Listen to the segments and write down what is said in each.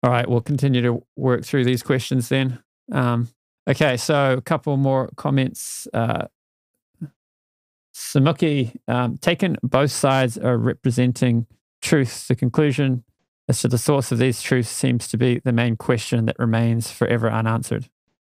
All right, we'll continue to work through these questions then. Okay, so a couple more comments. Samuki, taken both sides are representing truth. The conclusion as to the source of these truths seems to be the main question that remains forever unanswered.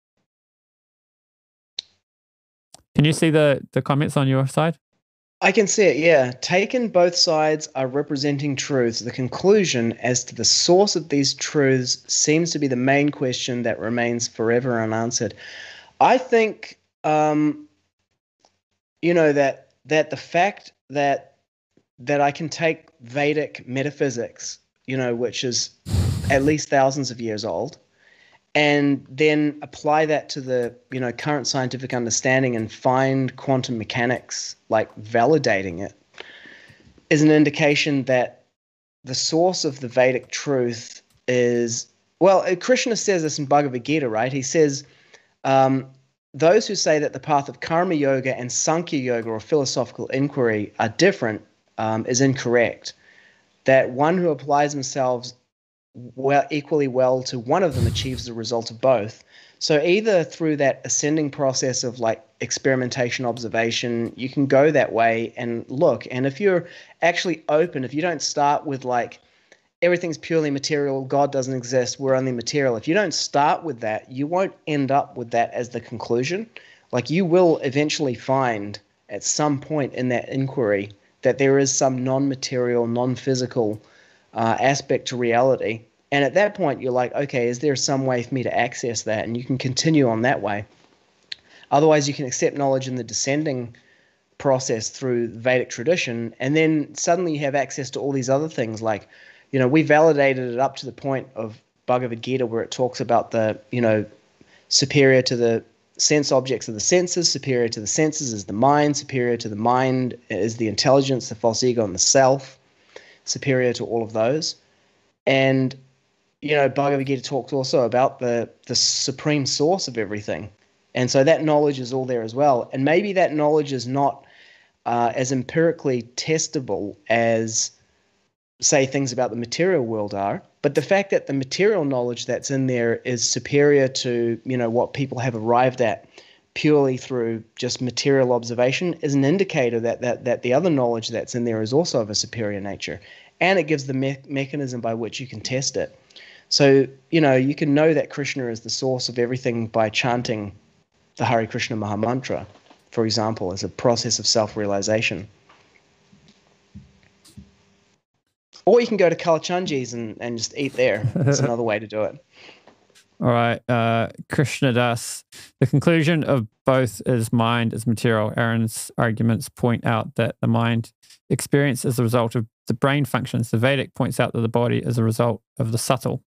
Can you see the comments on your side? I can see it, yeah. Taken both sides are representing truths. The conclusion as to the source of these truths seems to be the main question that remains forever unanswered. I think, that the fact that I can take Vedic metaphysics, which is at least thousands of years old, and then apply that to the current scientific understanding and find quantum mechanics like validating it is an indication that the source of the Vedic truth is, well, Krishna says this in Bhagavad Gita, right? He says those who say that the path of karma yoga and Sankhya yoga or philosophical inquiry are different is incorrect. That one who applies themselves equally well to one of them achieves the result of both. So either through that ascending process of like experimentation, observation, you can go that way and look. And if you're actually open, if you don't start with like everything's purely material, God doesn't exist, we're only material. If you don't start with that, you won't end up with that as the conclusion. Like you will eventually find at some point in that inquiry that there is some non-material, non-physical aspect to reality. And at that point, you're like, okay, is there some way for me to access that? And you can continue on that way. Otherwise, you can accept knowledge in the descending process through Vedic tradition, and then suddenly you have access to all these other things. Like, we validated it up to the point of Bhagavad Gita where it talks about the, superior to the sense objects of the senses, superior to the senses is the mind, superior to the mind is the intelligence, the false ego, and the self, superior to all of those. And Bhagavad Gita talks also about the supreme source of everything. And so that knowledge is all there as well. And maybe that knowledge is not as empirically testable as, say, things about the material world are. But the fact that the material knowledge that's in there is superior to, what people have arrived at purely through just material observation is an indicator that the other knowledge that's in there is also of a superior nature. And it gives the mechanism by which you can test it. So, you can know that Krishna is the source of everything by chanting the Hare Krishna Mahamantra, for example, as a process of self-realization. Or you can go to Kalachanji's and just eat there. That's another way to do it. All right. Krishna Das. The conclusion of both is mind is material. Aaron's arguments point out that the mind experience is the result of the brain functions. The Vedic points out that the body is a result of the subtle.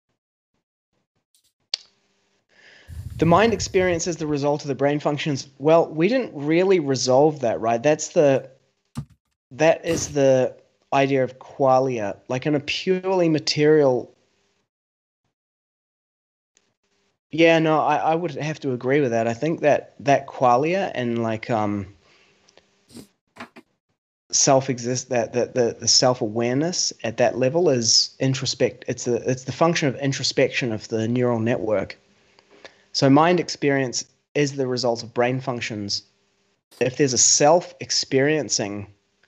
The mind experience is the result of the brain functions. Well, we didn't really resolve that, right? That is the idea of qualia, like in a purely material. Yeah, no, I would have to agree with that. I think that qualia and like the self-awareness at that level is introspect. It's the function of introspection of the neural network. So mind experience is the result of brain functions. If there's a self-experiencing,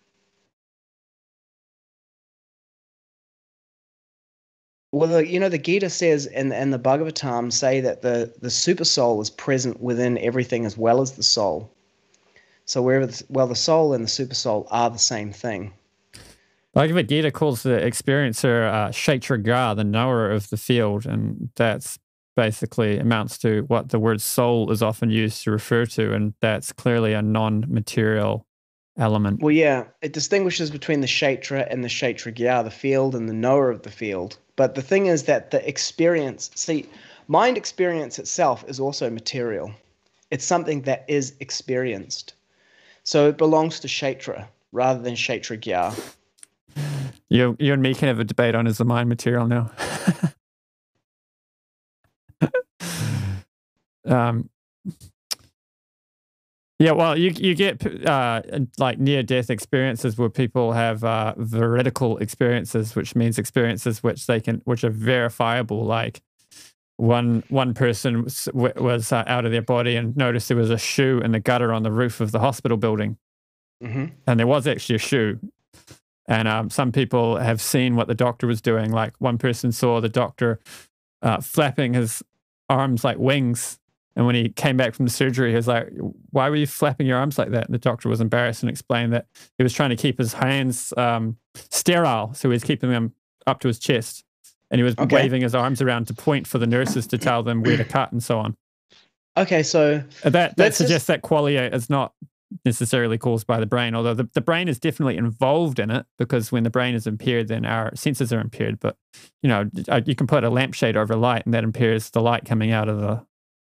well, the Gita says and the Bhagavatam say that the super soul is present within everything as well as the soul. So the soul and the super soul are the same thing. Bhagavad Gita calls the experiencer Kshetraga, the knower of the field, and that's basically amounts to what the word soul is often used to refer to, and that's clearly a non-material element. Well, yeah, it distinguishes between the Kshetra and the Kshetragya, the field and the knower of the field. But the thing is that the experience, mind experience itself is also material. It's something that is experienced. So it belongs to Kshetra rather than Kshetragya. You and me can have a debate on is the mind material now. Yeah, well, you get like near-death experiences where people have veridical experiences, which means experiences which are verifiable. Like one person was out of their body and noticed there was a shoe in the gutter on the roof of the hospital building, and there was actually a shoe. And some people have seen what the doctor was doing. Like one person saw the doctor flapping his arms like wings. And when he came back from the surgery, he was like, "Why were you flapping your arms like that?" And the doctor was embarrassed and explained that he was trying to keep his hands sterile. So he was keeping them up to his chest. And he was waving his arms around to point for the nurses to tell them where to cut and so on. Okay, so that suggests that qualia is not necessarily caused by the brain, although the brain is definitely involved in it, because when the brain is impaired, then our senses are impaired. But, you know, you can put a lampshade over light and that impairs the light coming out of the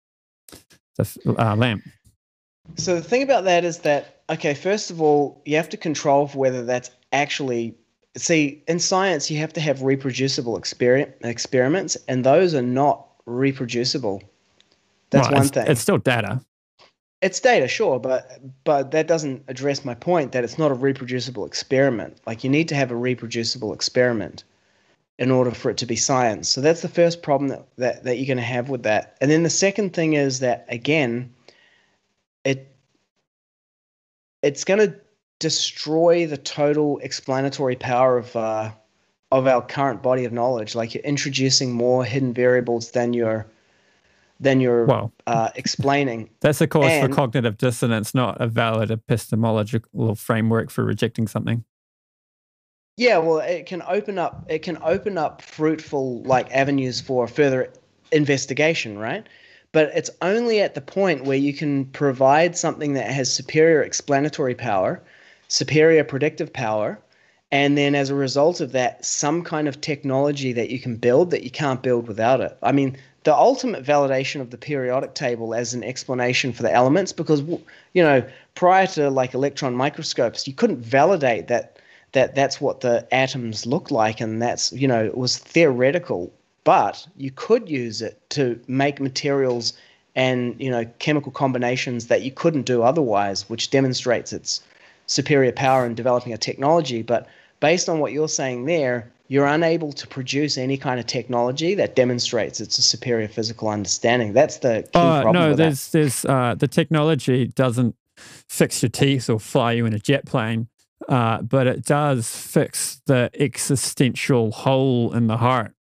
lamp. So the thing about that is that, okay, first of all, you have to control for whether that's actually, see, in science, you have to have reproducible experiments, and those are not reproducible. That's one thing. It's still data. It's data, sure, but that doesn't address my point that it's not a reproducible experiment. Like, you need to have a reproducible experiment in order for it to be science. So that's the first problem that you're going to have with that. And then the second thing is that, again, it's going to destroy the total explanatory power of our current body of knowledge. Like, you're introducing more hidden variables than you're explaining. That's a cause for cognitive dissonance, not a valid epistemological framework for rejecting something. Yeah, well, it can open up fruitful like avenues for further investigation, right? But it's only at the point where you can provide something that has superior explanatory power, superior predictive power, and then as a result of that, some kind of technology that you can build that you can't build without it. I mean, the ultimate validation of the periodic table as an explanation for the elements, because, you know, prior to like electron microscopes, you couldn't validate that's what the atoms look like, and that's, you know, it was theoretical, but you could use it to make materials and, you know, chemical combinations that you couldn't do otherwise, which demonstrates its superior power in developing a technology. But based on what you're saying there, you're unable to produce any kind of technology that demonstrates it's a superior physical understanding. That's the key problem. No, with there's the technology doesn't fix your teeth or fly you in a jet plane. But it does fix the existential hole in the heart.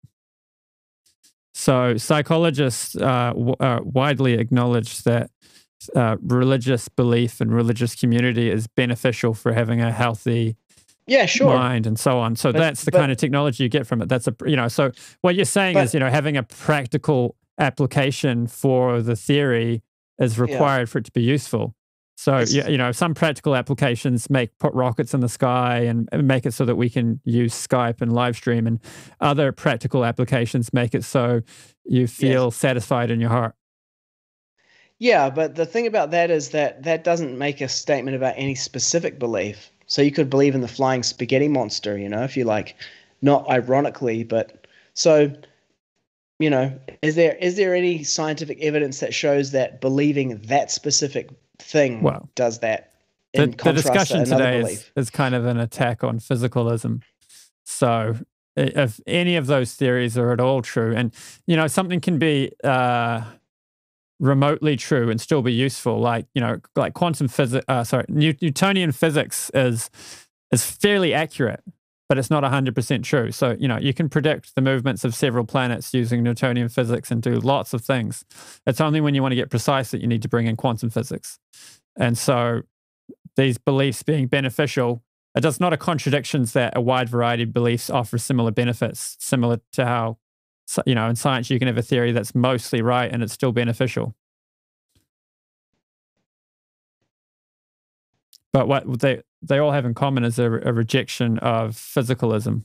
So psychologists widely acknowledge that religious belief and religious community is beneficial for having a healthy mind and so on. So that's the kind of technology you get from it. That's so what you're saying is, you know, having a practical application for the theory is required for it to be useful. So, you know, some practical applications put rockets in the sky and make it so that we can use Skype and live stream, and other practical applications make it so you feel satisfied in your heart. Yeah, but the thing about that is that doesn't make a statement about any specific belief. So you could believe in the flying spaghetti monster, you know, if you like, not ironically, but so, you know, is there any scientific evidence that shows that believing that specific thing does that in contrast the discussion to another today belief? is kind of an attack on physicalism. So if any of those theories are at all true, and, you know, something can be remotely true and still be useful, like, you know, like quantum physics, Newtonian physics is fairly accurate, but it's not 100% true. So, you know, you can predict the movements of several planets using Newtonian physics and do lots of things. It's only when you want to get precise that you need to bring in quantum physics. And so these beliefs being beneficial, it does not a contradiction that a wide variety of beliefs offer similar benefits, similar to how, you know, in science you can have a theory that's mostly right and it's still beneficial. But what they all have in common is a rejection of physicalism.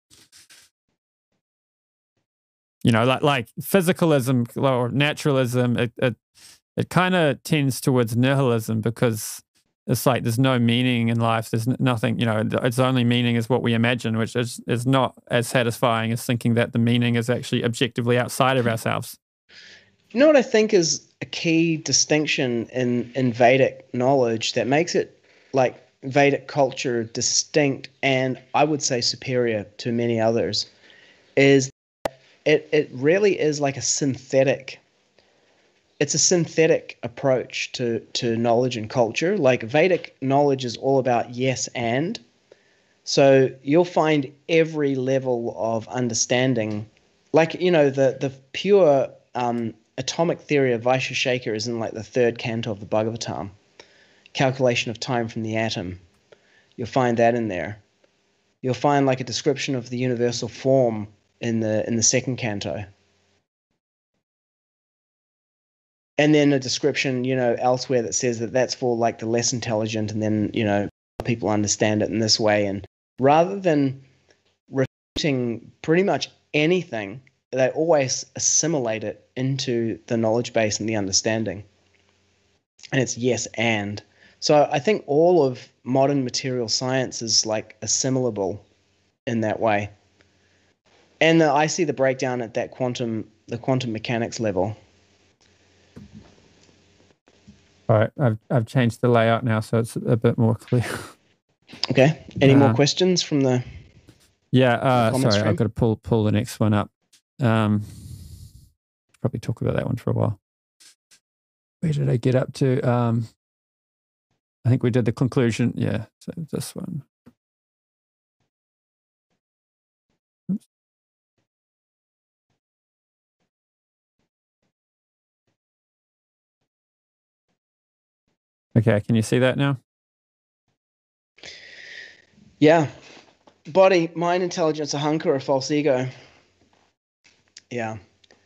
You know, like physicalism or naturalism, it kind of tends towards nihilism, because it's like there's no meaning in life. There's nothing, you know, its only meaning is what we imagine, which is not as satisfying as thinking that the meaning is actually objectively outside of ourselves. You know what I think is a key distinction in Vedic knowledge that makes it like Vedic culture distinct and I would say superior to many others is it really is like a synthetic it's a synthetic approach to knowledge and culture. Like Vedic knowledge is all about yes and. So you'll find every level of understanding, like the pure atomic theory of Vaisheshekha is in like the third canto of the Bhagavatam, calculation of time from the atom. You'll find that in there. You'll find like a description of the universal form in the second canto. And then a description, elsewhere that says that that's for like the less intelligent, and then, people understand it in this way. And rather than refuting pretty much anything, they always assimilate it into the knowledge base and the understanding. And it's yes and. So I think all of modern material science is like assimilable in that way. And I see the breakdown at the quantum mechanics level. All right, I've changed the layout now, so it's a bit more clear. Okay. Any more questions from the? Yeah. Sorry, I've got to pull the next one up. Probably talk about that one for a while. Where did I get up to? I think we did the conclusion. Yeah. So this one. Oops. Okay, can you see that now? Yeah. Body, mind, intelligence, ahankara, false ego. Yeah.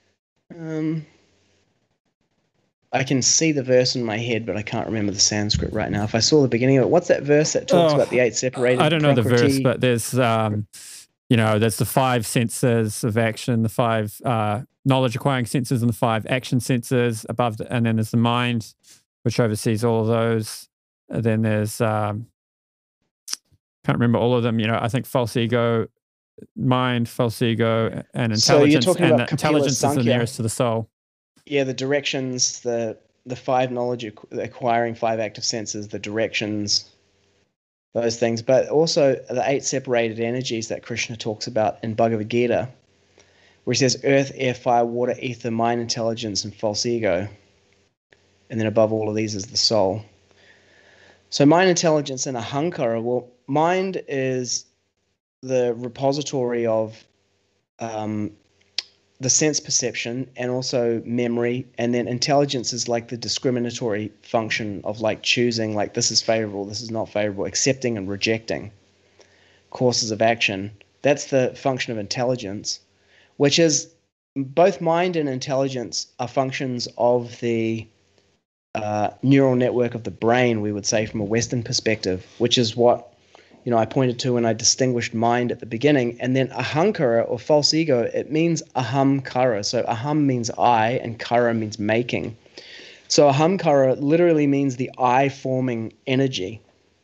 I can see the verse in my head, but I can't remember the Sanskrit right now. If I saw the beginning of it, what's that verse that talks about the eight separated? I don't know the verse, but there's, there's the 5 senses of action, the 5 knowledge acquiring senses, and the 5 action senses above, and then there's the mind, which oversees all of those. And then there's, can't remember all of them. I think false ego, mind, false ego, and intelligence. So you're talking about intelligence is the nearest to the soul. Yeah, the directions, the 5 knowledge acquiring 5 active senses, the directions, those things. But also the 8 separated energies that Krishna talks about in Bhagavad Gita, where he says earth, air, fire, water, ether, mind, intelligence, and false ego. And then above all of these is the soul. So mind, intelligence, and ahankara. Well, mind is the repository of the sense perception and also memory. And then intelligence is like the discriminatory function of like choosing, like this is favorable, this is not favorable, accepting and rejecting courses of action. That's the function of intelligence, which is both mind and intelligence are functions of the neural network of the brain, we would say from a Western perspective, which is what I pointed to when I distinguished mind at the beginning. And then ahankara, or false ego, it means ahamkara. So aham means I, and kara means making. So ahamkara literally means the I-forming energy.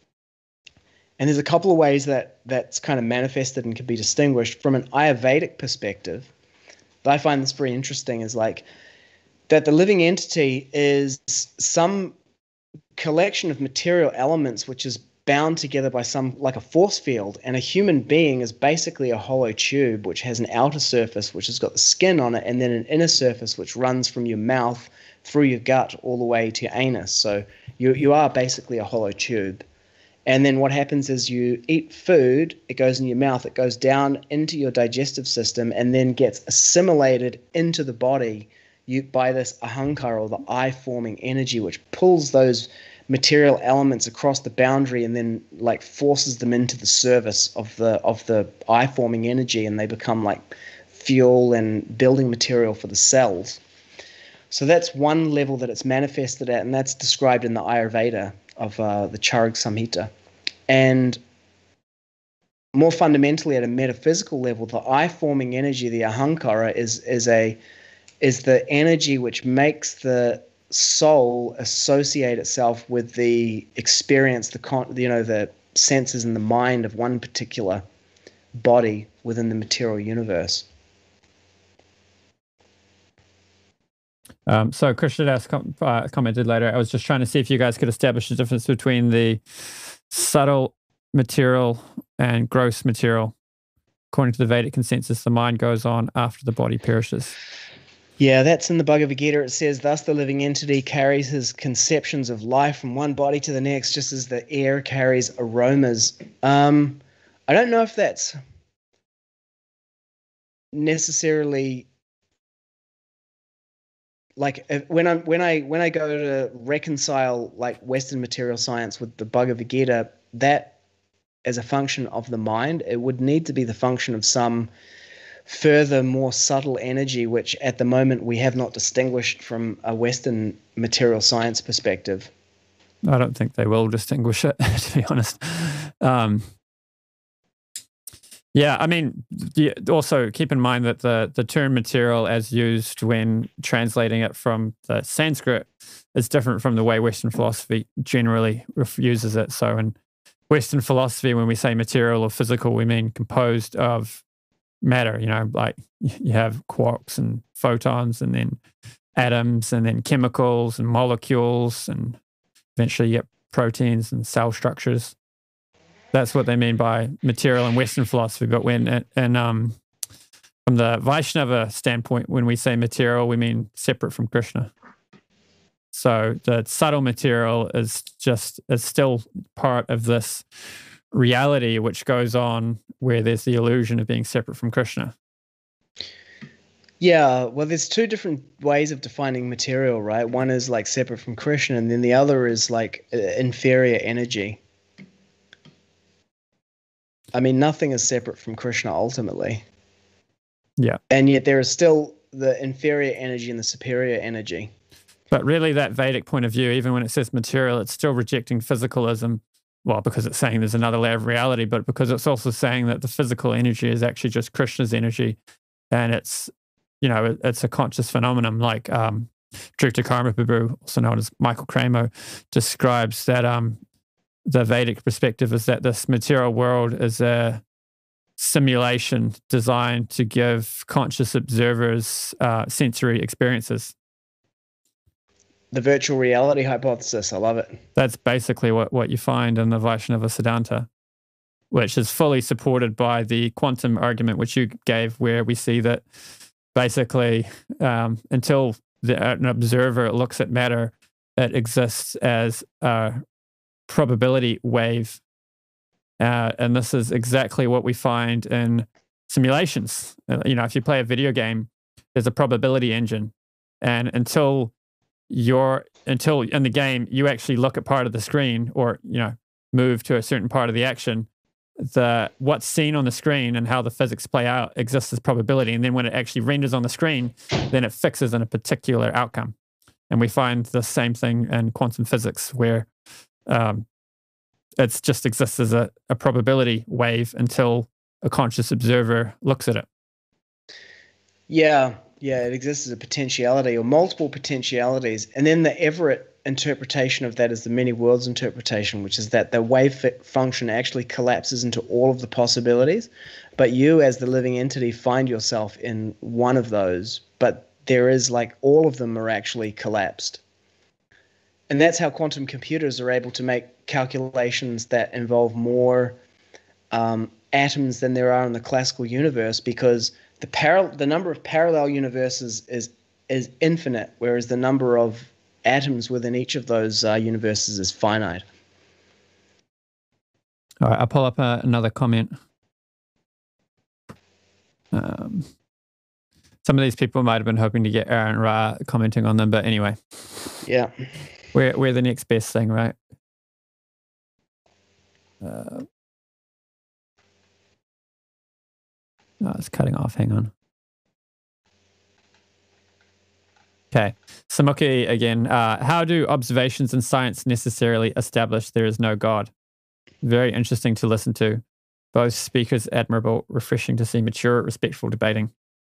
And there's a couple of ways that's kind of manifested and can be distinguished. From an Ayurvedic perspective, I find this very interesting, is like that the living entity is some collection of material elements which is bound together by some, like a force field, and a human being is basically a hollow tube which has an outer surface which has got the skin on it, and then an inner surface which runs from your mouth through your gut all the way to your anus. So you are basically a hollow tube. And then what happens is you eat food, it goes in your mouth, it goes down into your digestive system, and then gets assimilated into the body by this ahankara, or the I-forming energy, which pulls those material elements across the boundary and then like forces them into the service of the I-forming energy, and they become like fuel and building material for the cells. So that's one level that it's manifested at, and that's described in the Ayurveda of the Charaka Samhita. And more fundamentally, at a metaphysical level, the I-forming energy, the ahankara, is the energy which makes the soul associate itself with the experience, the senses and the mind of one particular body within the material universe. So Krishnadas commented later, I was just trying to see if you guys could establish the difference between the subtle material and gross material. According to the Vedic consensus, the mind goes on after the body perishes. Yeah, that's in the Bhagavad Gita. It says, thus the living entity carries his conceptions of life from one body to the next, just as the air carries aromas. I don't know if that's necessarily like when I go to reconcile like Western material science with the Bhagavad Gita, that as a function of the mind, it would need to be the function of some further, more subtle energy, which at the moment we have not distinguished from a Western material science perspective. I don't think they will distinguish it, to be honest. Yeah, I mean, also keep in mind that the term material as used when translating it from the Sanskrit is different from the way Western philosophy generally uses it. So in Western philosophy, when we say material or physical, we mean composed of matter, like you have quarks and photons and then atoms and then chemicals and molecules and eventually you get proteins and cell structures. That's what they mean by material in Western philosophy. But from the Vaishnava standpoint, when we say material, we mean separate from Krishna. So the subtle material is still part of this reality which goes on where there's the illusion of being separate from Krishna. Yeah, well, there's two different ways of defining material, right? One is like separate from Krishna, and then the other is like inferior energy. I mean, nothing is separate from Krishna ultimately. Yeah. And yet there is still the inferior energy and the superior energy. But really that Vedic point of view, even when it says material, it's still rejecting physicalism. Well, because it's saying there's another layer of reality, but because it's also saying that the physical energy is actually just Krishna's energy. And it's, it's a conscious phenomenon like Drupta Karmaprabhu, also known as Michael Cramo, describes that the Vedic perspective is that this material world is a simulation designed to give conscious observers sensory experiences. The virtual reality hypothesis. I love it. That's basically what you find in the Vaishnava Siddhanta, which is fully supported by the quantum argument which you gave, where we see that basically until an observer looks at matter, it exists as a probability wave. And this is exactly what we find in simulations. If you play a video game, there's a probability engine. And until in the game you actually look at part of the screen or move to a certain part of the action, what's seen on the screen and how the physics play out exists as probability. And then when it actually renders on the screen, then it fixes in a particular outcome. And we find the same thing in quantum physics, where it just exists as a probability wave until a conscious observer looks at it. Yeah, it exists as a potentiality or multiple potentialities. And then the Everett interpretation of that is the many worlds interpretation, which is that the wave function actually collapses into all of the possibilities. But you, as the living entity, find yourself in one of those. But there is like all of them are actually collapsed. And that's how quantum computers are able to make calculations that involve more atoms than there are in the classical universe, because the number of parallel universes is infinite, whereas the number of atoms within each of those universes is finite. All right, I'll pull up another comment. Some of these people might have been hoping to get Aaron Ra commenting on them, but anyway. Yeah. We're the next best thing, right? It's cutting off. Hang on. Okay. Samuki again. How do observations in science necessarily establish there is no God? Very interesting to listen to. Both speakers admirable, refreshing to see, mature, respectful debating.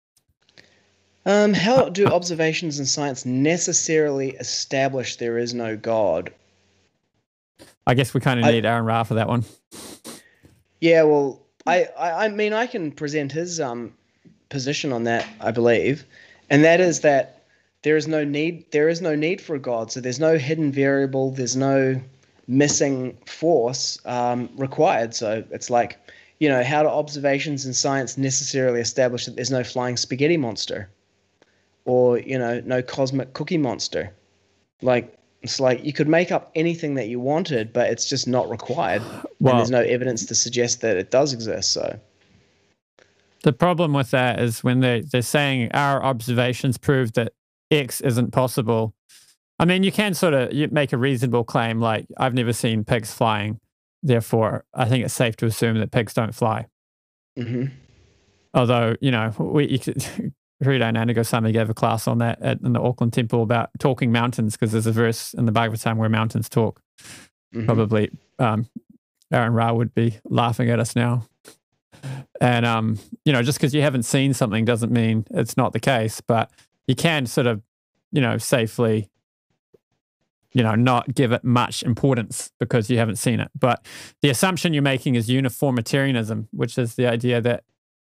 How do observations in science necessarily establish there is no God? I guess we kind of need Aaron Ra for that one. Yeah, well, I mean, I can present his position on that, I believe, and that is that there is no need for a God. So there's no hidden variable. There's no missing force required. So it's like, how do observations in science necessarily establish that there's no flying spaghetti monster or, no cosmic cookie monster? Like, it's like you could make up anything that you wanted, but it's just not required. Well, and there's no evidence to suggest that it does exist. So the problem with that is when they're saying our observations prove that X isn't possible. I mean, you can sort of make a reasonable claim like, I've never seen pigs flying, therefore I think it's safe to assume that pigs don't fly. Mm-hmm. Although, Hirito Nanago-sama gave a class on that in the Auckland Temple about talking mountains, because there's a verse in the Bhagavatam where mountains talk. Mm-hmm. Probably Aaron Ra would be laughing at us now. And, just because you haven't seen something doesn't mean it's not the case, but you can sort of, safely, not give it much importance because you haven't seen it. But the assumption you're making is uniformitarianism, which is the idea that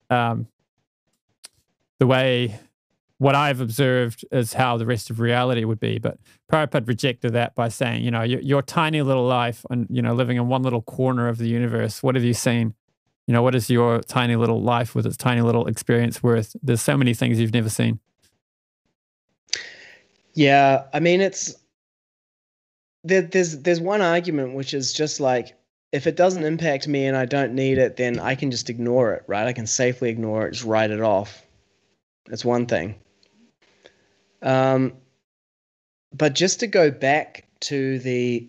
what I've observed is how the rest of reality would be. But Prabhupada rejected that by saying, your tiny little life and, living in one little corner of the universe, what have you seen? What is your tiny little life with its tiny little experience worth? There's so many things you've never seen. Yeah, I mean, there's one argument which is just like, if it doesn't impact me and I don't need it, then I can just ignore it, right? I can safely ignore it, just write it off. That's one thing. But just to go back to the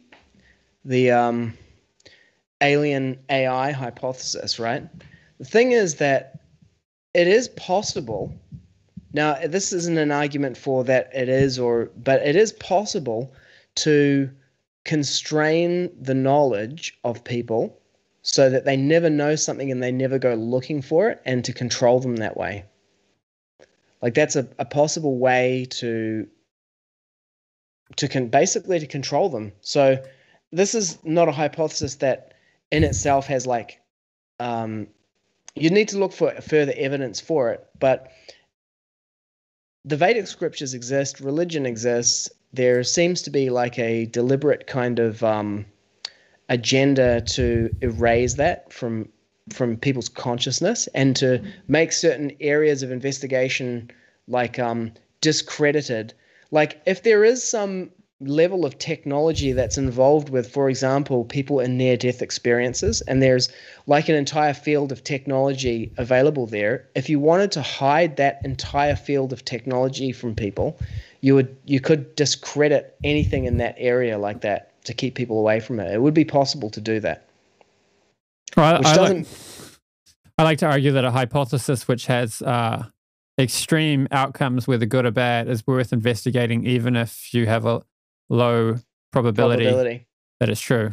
alien AI hypothesis, right? The thing is that it is possible. Now, this isn't an argument for that it is, but it is possible to constrain the knowledge of people so that they never know something and they never go looking for it, and to control them that way. Like, that's a possible way to basically control them. So this is not a hypothesis that in itself has like, you need to look for further evidence for it, but the Vedic scriptures exist, religion exists. There seems to be like a deliberate kind of agenda to erase that from people's consciousness and to make certain areas of investigation like discredited. Like, if there is some level of technology that's involved with, for example, people in near-death experiences, and there's like an entire field of technology available there, if you wanted to hide that entire field of technology from people, you could discredit anything in that area like that to keep people away from it. It would be possible to do that. Well, I like to argue that a hypothesis which has extreme outcomes, whether good or bad, is worth investigating, even if you have a low probability that it's true.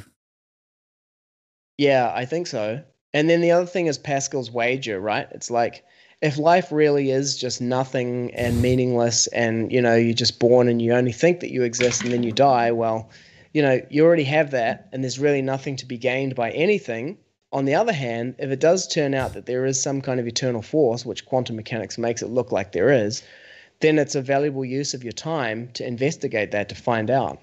Yeah, I think so. And then the other thing is Pascal's wager, right? It's like, if life really is just nothing and meaningless, and you're just born and you only think that you exist and then you die, well, you already have that, and there's really nothing to be gained by anything. On the other hand, if it does turn out that there is some kind of eternal force, which quantum mechanics makes it look like there is, then it's a valuable use of your time to investigate that, to find out.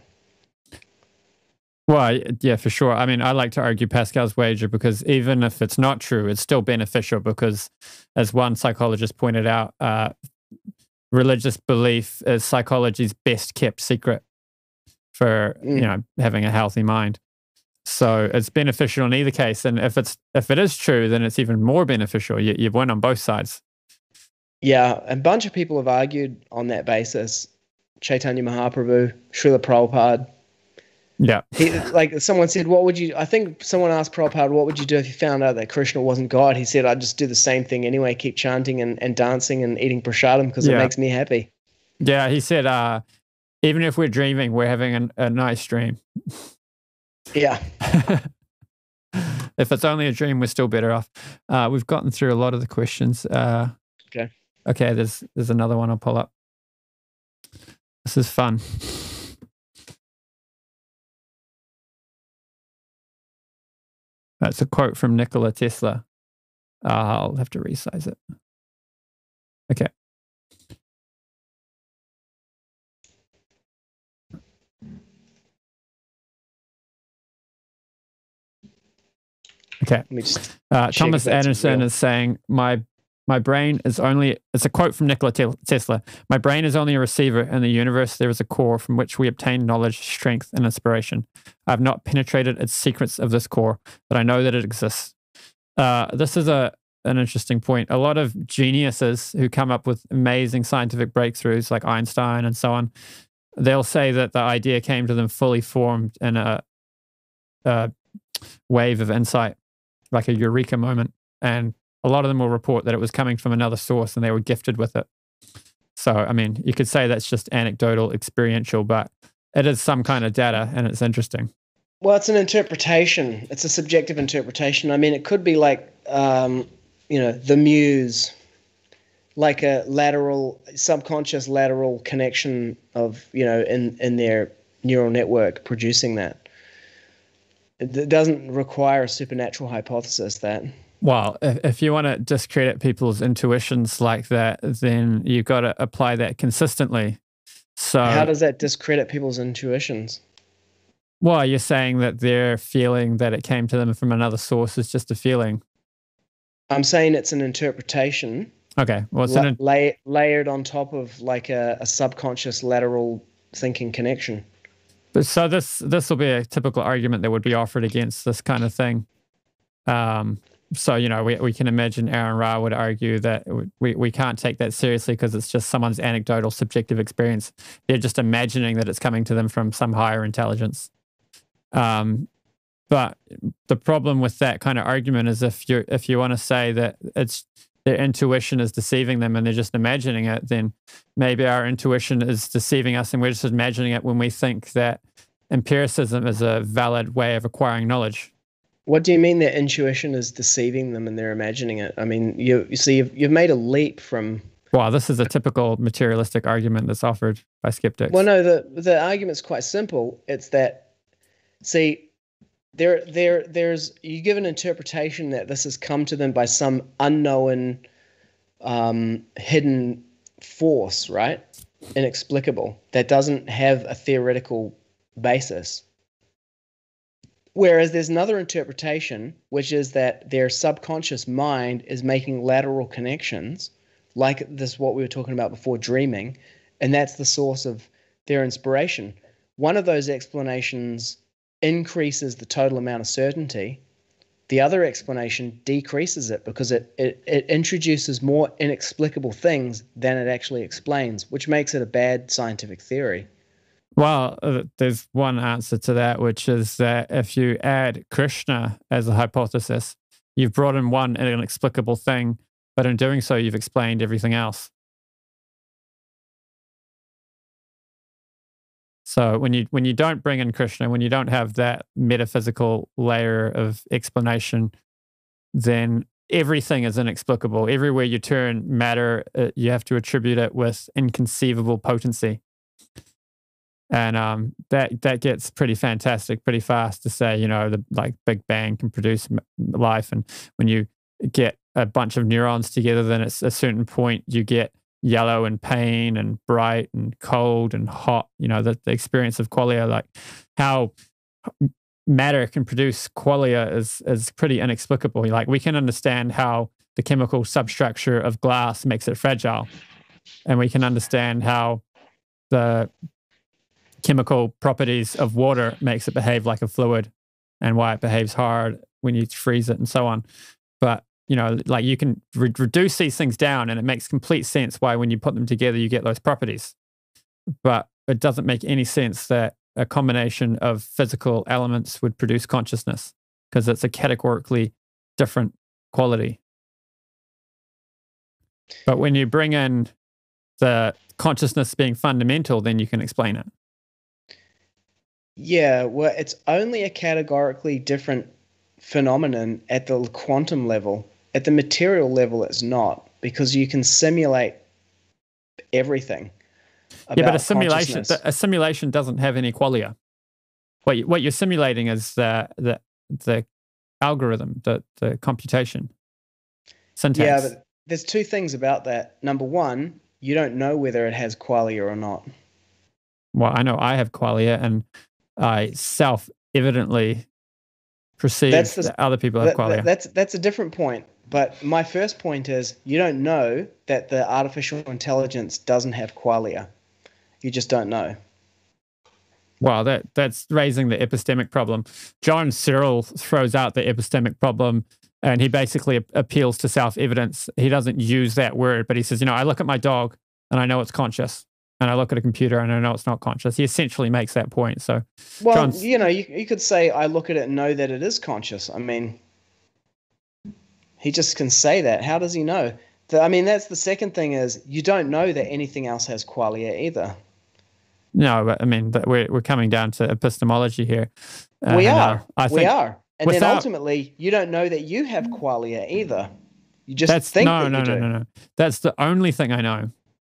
Well, yeah, for sure. I mean, I like to argue Pascal's wager because even if it's not true, it's still beneficial because, as one psychologist pointed out, religious belief is psychology's best kept secret for having a healthy mind. So it's beneficial in either case, and if it is true, then it's even more beneficial. You've won on both sides. Yeah, a bunch of people have argued on that basis. Chaitanya Mahaprabhu, Srila Prabhupada. Yeah. Someone said, I think someone asked Prabhupada, what would you do if you found out that Krishna wasn't God? He said, I'd just do the same thing anyway, keep chanting and dancing and eating prasadam because it makes me happy. Yeah, he said, even if we're dreaming, we're having a nice dream. Yeah. If it's only a dream, we're still better off. We've gotten through a lot of the questions. Okay, there's another one I'll pull up. This is fun. That's a quote from Nikola Tesla. I'll have to resize it. Okay. Okay. Let me just Thomas Anderson is saying, my brain is only, it's a quote from Nikola Tesla, my brain is only a receiver. In the universe, there is a core from which we obtain knowledge, strength, and inspiration. I have not penetrated its secrets of this core, but I know that it exists. This is an interesting point. A lot of geniuses who come up with amazing scientific breakthroughs, like Einstein and so on, they'll say that the idea came to them fully formed in a wave of insight, like a eureka moment. And a lot of them will report that it was coming from another source and they were gifted with it. So, I mean, you could say that's just anecdotal, experiential, but it is some kind of data and it's interesting. Well, it's an interpretation. It's a subjective interpretation. I mean, it could be like, the muse, like a subconscious lateral connection of, in their neural network producing that. It doesn't require a supernatural hypothesis, that. Well, if you want to discredit people's intuitions like that, then you've got to apply that consistently. So how does that discredit people's intuitions? Well, you're saying that their feeling that it came to them from another source is just a feeling. I'm saying it's an interpretation. Okay. Well, it's layered on top of like a subconscious lateral thinking connection. So this will be a typical argument that would be offered against this kind of thing. So, we can imagine Aaron Ra would argue that we can't take that seriously because it's just someone's anecdotal, subjective experience. They're just imagining that it's coming to them from some higher intelligence. But the problem with that kind of argument is if you want to say that it's their intuition is deceiving them and they're just imagining it, then maybe our intuition is deceiving us and we're just imagining it when we think that empiricism is a valid way of acquiring knowledge. What do you mean their intuition is deceiving them and they're imagining it? I mean, you see, you've made a leap from... Well, this is a typical materialistic argument that's offered by skeptics. Well, no, the argument's quite simple. It's that, see, there's you give an interpretation that this has come to them by some unknown, hidden force, right? Inexplicable, that doesn't have a theoretical basis. Whereas there's another interpretation, which is that their subconscious mind is making lateral connections, like this, what we were talking about before, dreaming, and that's the source of their inspiration. One of those explanations increases the total amount of certainty. The other explanation decreases it because it introduces more inexplicable things than it actually explains, which makes it a bad scientific theory. Well, there's one answer to that, which is that if you add Krishna as a hypothesis, you've brought in one inexplicable thing, but in doing so, you've explained everything else. So when you don't bring in Krishna, when you don't have that metaphysical layer of explanation, then everything is inexplicable. Everywhere you turn matter, you have to attribute it with inconceivable potency. And that gets pretty fantastic pretty fast to say, the Big Bang can produce life. And when you get a bunch of neurons together, then at a certain point you get yellow and pain and bright and cold and hot, the experience of qualia, like how matter can produce qualia is pretty inexplicable. Like we can understand how the chemical substructure of glass makes it fragile. And we can understand how the chemical properties of water makes it behave like a fluid and why it behaves hard when you freeze it and so on. But, you can reduce these things down and it makes complete sense why when you put them together, you get those properties. But it doesn't make any sense that a combination of physical elements would produce consciousness because it's a categorically different quality. But when you bring in the consciousness being fundamental, then you can explain it. Yeah, well, it's only a categorically different phenomenon at the quantum level. At the material level, it's not, because you can simulate everything. Yeah, but a simulation doesn't have any qualia. What you're simulating is the algorithm, the computation, syntax. Yeah, but there's two things about that. Number one, you don't know whether it has qualia or not. Well, I know I have qualia, and I self-evidently perceive that other people have qualia. That's a different point. But my first point is you don't know that the artificial intelligence doesn't have qualia. You just don't know. Well, that's raising the epistemic problem. John Searle throws out the epistemic problem, and he basically appeals to self-evidence. He doesn't use that word, but he says, I look at my dog and I know it's conscious, and I look at a computer and I know it's not conscious. He essentially makes that point. So, well, you could say I look at it and know that it is conscious. I mean, he just can say that. How does he know? That's the second thing is you don't know that anything else has qualia either. No, but we're coming down to epistemology here. We are. And then ultimately, you don't know that you have qualia either. You just think that you do. No. That's the only thing I know.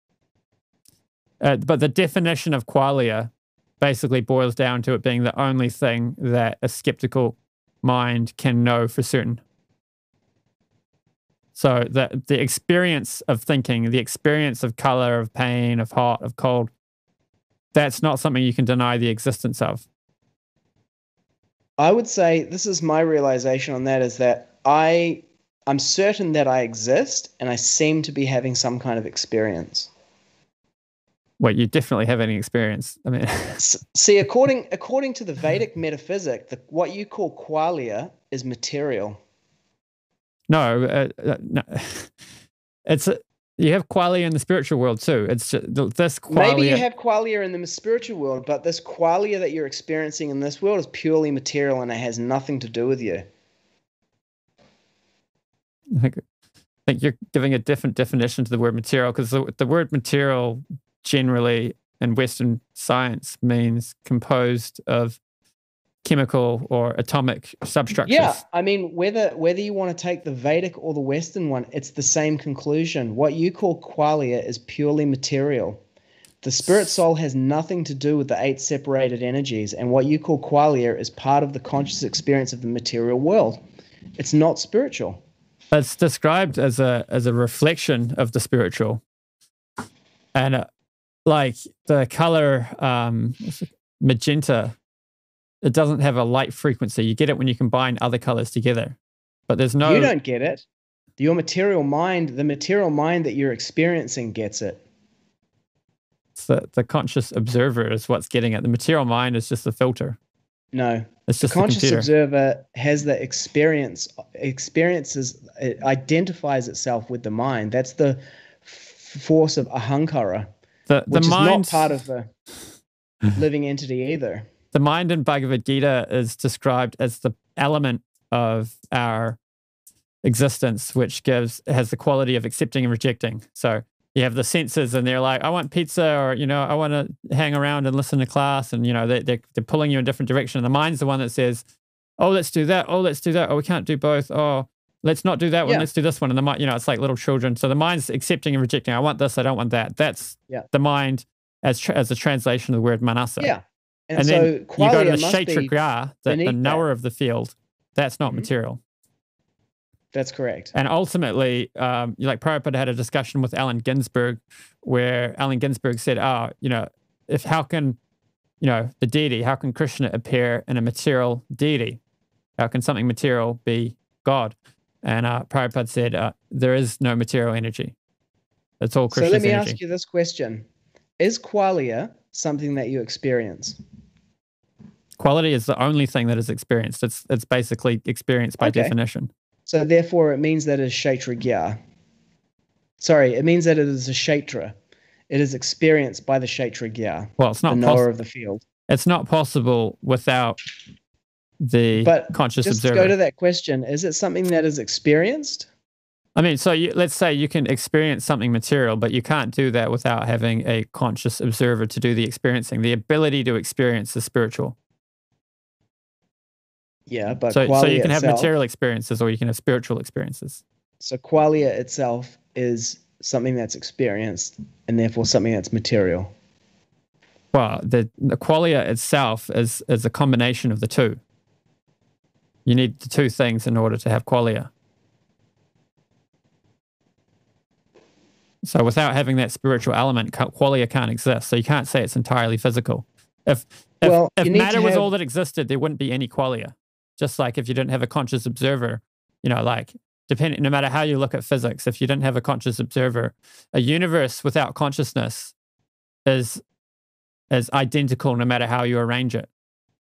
But the definition of qualia basically boils down to it being the only thing that a skeptical mind can know for certain. So the experience of thinking, the experience of color, of pain, of hot, of cold, that's not something you can deny the existence of. I would say this is my realization on that is that I'm certain that I exist and I seem to be having some kind of experience. Well, you definitely have any experience. I mean, see, according to the Vedic metaphysic, what you call qualia is material. No, you have qualia in the spiritual world too. It's just this qualia. Maybe you have qualia in the spiritual world, but this qualia that you're experiencing in this world is purely material and it has nothing to do with you. I think you're giving a different definition to the word material, because the word material generally in Western science means composed of chemical or atomic substructures. Yeah, I mean, whether you want to take the Vedic or the Western one, it's the same conclusion. What you call qualia is purely material. The spirit soul has nothing to do with the 8 separated energies, and what you call qualia is part of the conscious experience of the material world. It's not spiritual. It's described as a reflection of the spiritual, and like the color magenta. It doesn't have a light frequency. You get it when you combine other colors together. But there's no... You don't get it. Your material mind, the material mind that you're experiencing gets it. It's the conscious observer is what's getting it. The material mind is just the filter. No. It's just the conscious the observer has the experiences, it identifies itself with the mind. That's the force of ahankara, which is not part of the living entity either. The mind in Bhagavad Gita is described as the element of our existence, which has the quality of accepting and rejecting. So you have the senses, and they're like, I want pizza, or I want to hang around and listen to class, and they're pulling you in a different direction. And the mind's the one that says, oh, let's do that. Oh, let's do that. Oh, we can't do both. Oh, let's not do that one. Let's do this one. And the mind, it's like little children. So the mind's accepting and rejecting. I want this. I don't want that. That's the mind as a translation of the word manasa. Yeah. And so then you go to the Kshetriya, the knower of the field. That's not material. That's correct. And ultimately, like Prabhupada had a discussion with Allen Ginsberg, where Allen Ginsberg said, how can the deity, how can Krishna appear in a material deity? How can something material be God? And Prabhupada said, there is no material energy. It's all Krishna's energy. So let me ask you this question. Is qualia something that you experience? Quality is the only thing that is experienced. It's basically experienced by definition. So therefore, it means that it is kshetriya. Sorry, it means that it is a kshetra. It is experienced by the kshetriya. Well, it's not the knower of the field. It's not possible without the conscious observer. Just go to that question. Is it something that is experienced? I mean, so let's say you can experience something material, but you can't do that without having a conscious observer to do the experiencing. The ability to experience is spiritual. Yeah, but so you can have material experiences, or you can have spiritual experiences. So qualia itself is something that's experienced, and therefore something that's material. Well, the qualia itself is a combination of the two. You need the two things in order to have qualia. So without having that spiritual element, qualia can't exist. So you can't say it's entirely physical. If matter was all that existed, there wouldn't be any qualia. Just like if you didn't have a conscious observer, like no matter how you look at physics, if you didn't have a conscious observer, a universe without consciousness is identical no matter how you arrange it.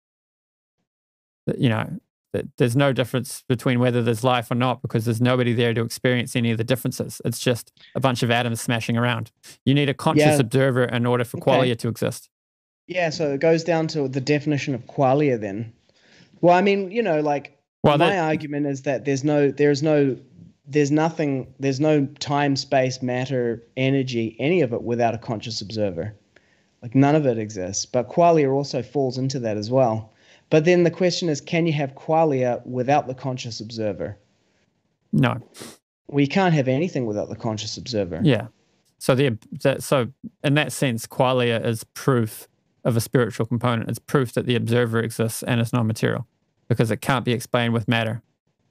There's no difference between whether there's life or not because there's nobody there to experience any of the differences. It's just a bunch of atoms smashing around. You need a conscious observer in order for qualia to exist. Yeah, so it goes down to the definition of qualia then. Well, I mean, my argument is that there's no time, space, matter, energy, any of it without a conscious observer. Like none of it exists. But qualia also falls into that as well. But then the question is, can you have qualia without the conscious observer? No. We can't have anything without the conscious observer. Yeah. So so in that sense, qualia is proof of a spiritual component. It's proof that the observer exists and it's non-material because it can't be explained with matter.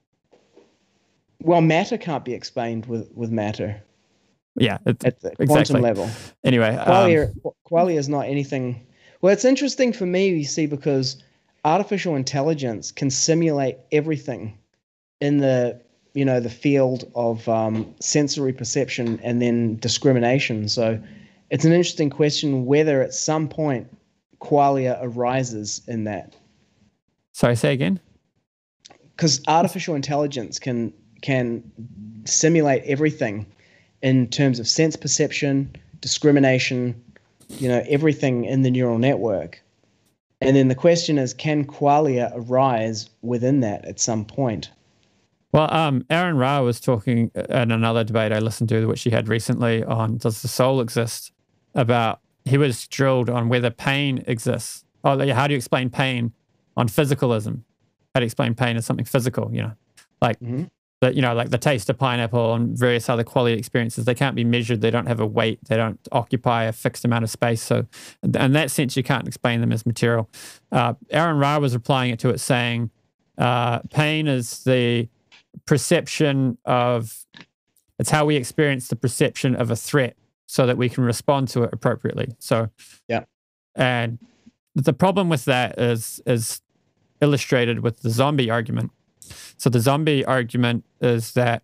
Well, matter can't be explained with matter. Yeah, at the quantum level. Anyway, qualia is not anything. Well, it's interesting for me, you see, because artificial intelligence can simulate everything in the field of sensory perception and then discrimination. So it's an interesting question whether at some point qualia arises in that. Sorry, say again? Because artificial intelligence can simulate everything in terms of sense perception, discrimination, everything in the neural network. And then the question is, can qualia arise within that at some point? Well, Aaron Ra was talking in another debate I listened to, which she had recently on does the soul exist? He was drilled on whether pain exists. How do you explain pain on physicalism? How do you explain pain as something physical? Like the taste of pineapple and various other quality experiences. They can't be measured. They don't have a weight. They don't occupy a fixed amount of space. So in that sense, you can't explain them as material. Aaron Ra was replying to it saying, pain is the perception it's how we experience the perception of a threat so that we can respond to it appropriately. So, yeah. And the problem with that is illustrated with the zombie argument. So the zombie argument is that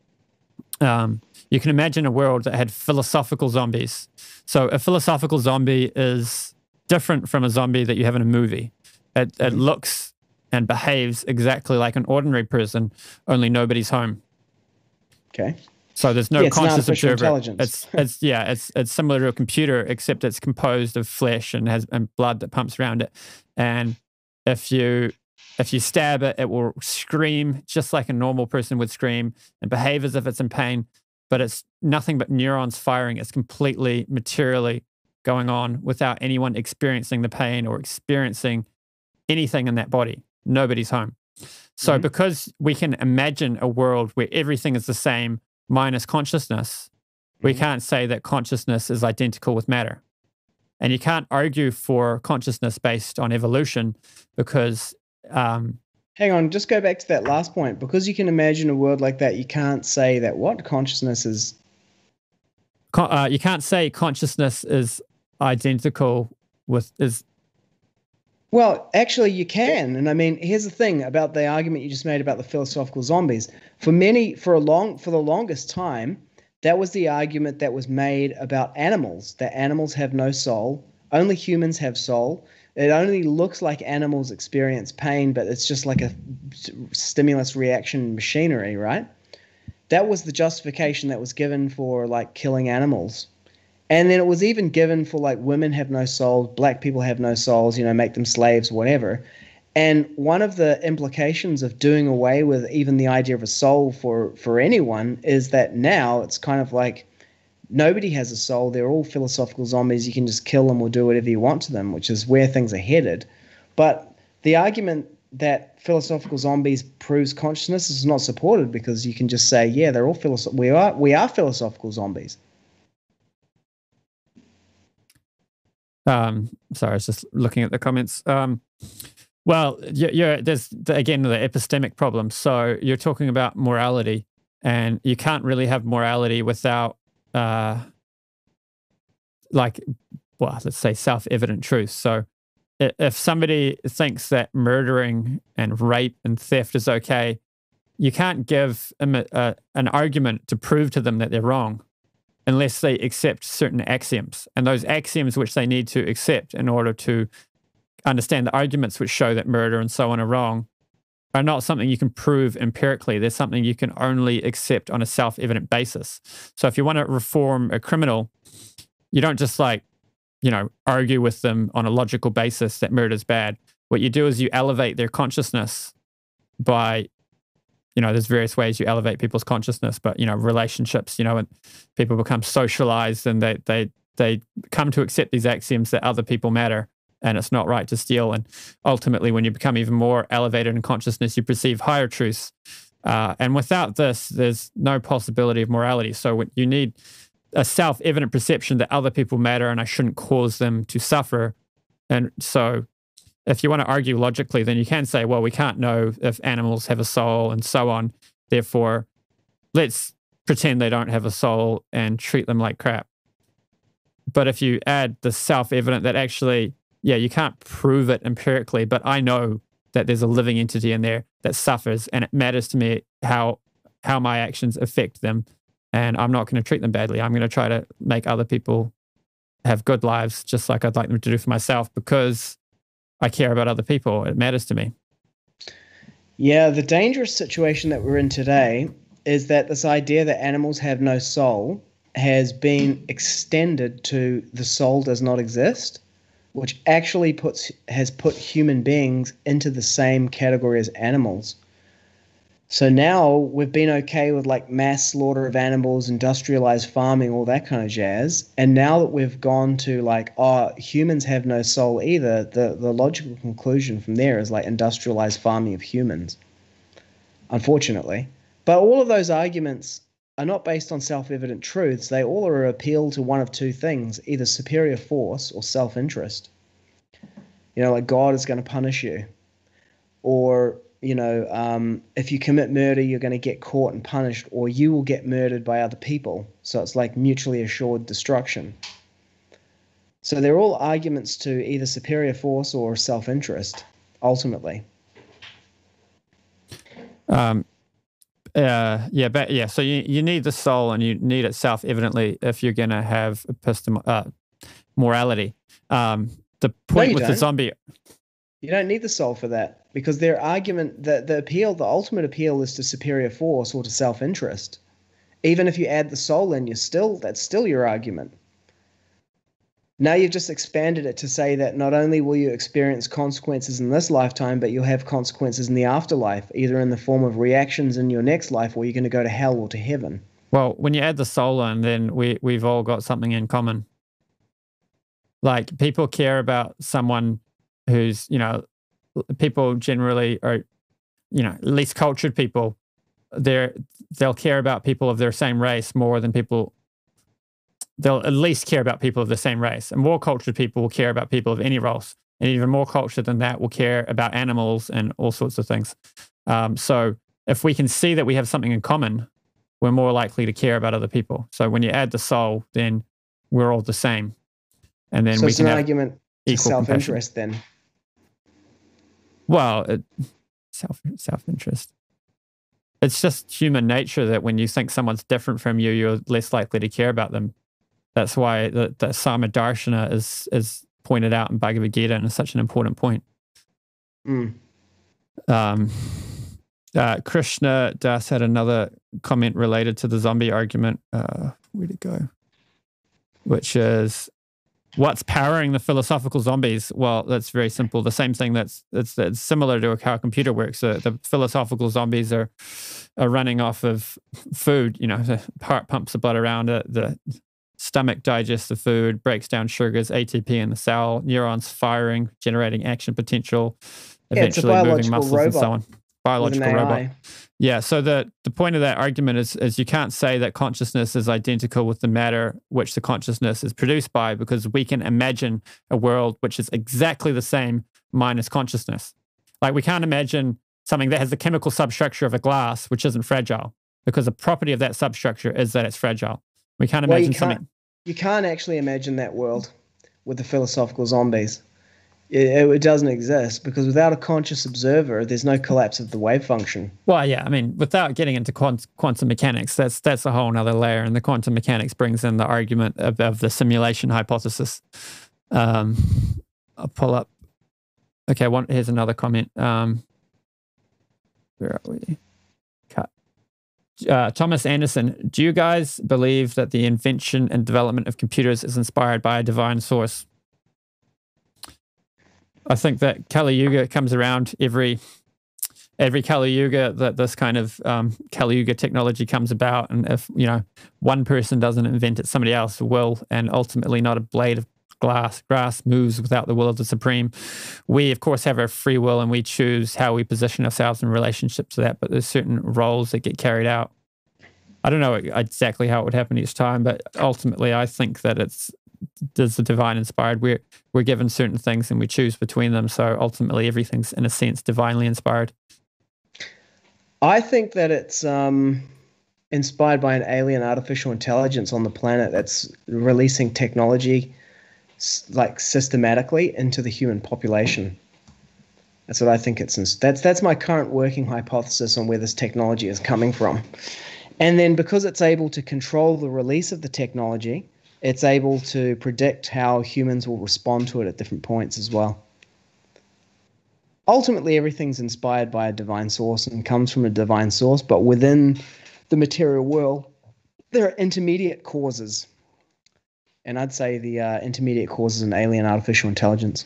you can imagine a world that had philosophical zombies. So a philosophical zombie is different from a zombie that you have in a movie. It looks and behaves exactly like an ordinary person, only nobody's home. Okay. So there's no conscious observer. Intelligence. It's similar to a computer, except it's composed of flesh and has blood that pumps around it. And if you stab it, it will scream just like a normal person would scream and behave as if it's in pain, but it's nothing but neurons firing. It's completely materially going on without anyone experiencing the pain or experiencing anything in that body. Nobody's home. So because we can imagine a world where everything is the same minus consciousness, we can't say that consciousness is identical with matter. And you can't argue for consciousness based on evolution because hang on, just go back to that last point. Because you can imagine a world like that, you can't say that what consciousness is. You can't say consciousness is identical with is. Well, actually, you can. And I mean, here's the thing about the argument you just made about the philosophical zombies. For the longest time, that was the argument that was made about animals, that animals have no soul. Only humans have soul. It only looks like animals experience pain, but it's just like a stimulus reaction machinery, right? That was the justification that was given for like killing animals. And then it was even given for like women have no souls, black people have no souls, make them slaves, whatever. And one of the implications of doing away with even the idea of a soul for anyone is that now it's kind of like nobody has a soul. They're all philosophical zombies. You can just kill them or do whatever you want to them, which is where things are headed. But the argument that philosophical zombies proves consciousness is not supported because you can just say, yeah, they're all we are philosophical zombies. Sorry, I was just looking at the comments. Well, there's again the epistemic problem. So you're talking about morality, and you can't really have morality without, let's say self-evident truth. So if somebody thinks that murdering and rape and theft is okay, you can't give them an argument to prove to them that they're wrong unless they accept certain axioms. And those axioms which they need to accept in order to understand the arguments which show that murder and so on are wrong are not something you can prove empirically. They're something you can only accept on a self-evident basis. So if you want to reform a criminal, you don't just argue with them on a logical basis that murder is bad. What you do is you elevate their consciousness by, there's various ways you elevate people's consciousness, but, relationships, and people become socialized and they come to accept these axioms that other people matter and it's not right to steal. And ultimately, when you become even more elevated in consciousness, you perceive higher truths. And without this, there's no possibility of morality. So you need a self-evident perception that other people matter and I shouldn't cause them to suffer. And so if you want to argue logically, then you can say, well, we can't know if animals have a soul and so on. Therefore, let's pretend they don't have a soul and treat them like crap. But if you add the self-evident that actually, you can't prove it empirically, but I know that there's a living entity in there that suffers and it matters to me how my actions affect them. And I'm not going to treat them badly. I'm going to try to make other people have good lives just like I'd like them to do for myself because I care about other people. It matters to me. Yeah, the dangerous situation that we're in today is that this idea that animals have no soul has been extended to the soul does not exist, which actually has put human beings into the same category as animals. So now we've been okay with mass slaughter of animals, industrialized farming, all that kind of jazz. And now that we've gone to humans have no soul either, the logical conclusion from there is industrialized farming of humans, unfortunately. But all of those arguments are not based on self-evident truths. They all are appeal to one of two things, either superior force or self-interest. God is going to punish you. Or if you commit murder, you're going to get caught and punished, or you will get murdered by other people. So it's mutually assured destruction. So they're all arguments to either superior force or self-interest, ultimately. So you need the soul and you need it self-evidently if you're going to have morality. The point with the zombie... You don't need the soul for that, because their argument, the ultimate appeal is to superior force or to self-interest. Even if you add the soul in, that's still your argument. Now you've just expanded it to say that not only will you experience consequences in this lifetime, but you'll have consequences in the afterlife, either in the form of reactions in your next life, or you're going to go to hell or to heaven. Well, when you add the soul in, then we've all got something in common. People care about someone who's, people generally are, at least cultured people, they'll care about people of their same race more than people, they'll at least care about people of the same race. And more cultured people will care about people of any race. And even more cultured than that will care about animals and all sorts of things. So if we can see that we have something in common, we're more likely to care about other people. So when you add the soul, then we're all the same. And then we can have argument to self-interest then. Well, self-interest. It's just human nature that when you think someone's different from you, you're less likely to care about them. That's why the Samadarshana is pointed out in Bhagavad Gita and is such an important point. Krishna Das had another comment related to the zombie argument. Where'd it go? Which is, what's powering the philosophical zombies? Well, that's very simple. The same thing that's similar to how a computer works. The philosophical zombies are running off of food. The heart pumps the blood around it. The stomach digests the food, breaks down sugars, ATP in the cell, neurons firing, generating action potential, eventually moving muscles and so on. Biological robot. Yeah, so the point of that argument is you can't say that consciousness is identical with the matter which the consciousness is produced by, because we can imagine a world which is exactly the same minus consciousness. We can't imagine something that has the chemical substructure of a glass which isn't fragile, because the property of that substructure is that it's fragile. We can't imagine something. You can't actually imagine that world with the philosophical zombies. it doesn't exist, because without a conscious observer, there's no collapse of the wave function. Well, yeah, I mean, without getting into quantum mechanics, that's a whole nother layer, and the quantum mechanics brings in the argument of the simulation hypothesis. I'll pull up. Okay, here's another comment. Where are we? Cut. Thomas Anderson, do you guys believe that the invention and development of computers is inspired by a divine source? I think that Kali Yuga comes around every Kali Yuga, that this kind of Kali Yuga technology comes about, and if one person doesn't invent it, somebody else will, and ultimately not a blade of grass moves without the will of the Supreme. We of course have our free will, and we choose how we position ourselves in relationship to that, but there's certain roles that get carried out. I don't know exactly how it would happen each time, but ultimately I think that there's the divine inspired. We're given certain things and we choose between them, so ultimately everything's in a sense divinely inspired. I think that it's inspired by an alien artificial intelligence on the planet that's releasing technology like systematically into the human population. That's what I think that's my current working hypothesis on where this technology is coming from. And then because it's able to control the release of the technology, it's able to predict how humans will respond to it at different points as well. Ultimately, everything's inspired by a divine source and comes from a divine source, but within the material world, there are intermediate causes. And I'd say the intermediate cause is an alien artificial intelligence.